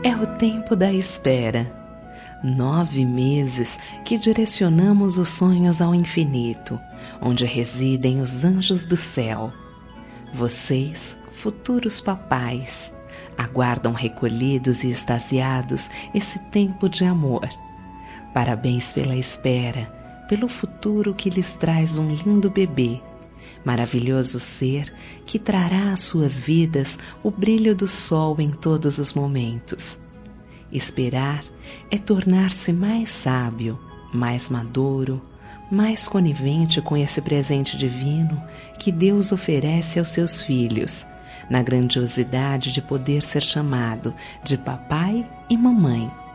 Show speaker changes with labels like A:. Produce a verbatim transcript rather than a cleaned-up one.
A: É o tempo da espera. Nove meses que direcionamos os sonhos ao infinito, onde residem os anjos do céu. Vocês, futuros papais, aguardam recolhidos e extasiados esse tempo de amor. Parabéns pela espera, pelo futuro que lhes traz um lindo bebê, maravilhoso ser que trará às suas vidas o brilho do sol em todos os momentos. Esperar é tornar-se mais sábio, mais maduro, mais conivente com esse presente divino que Deus oferece aos seus filhos, na grandiosidade de poder ser chamado de papai e mamãe.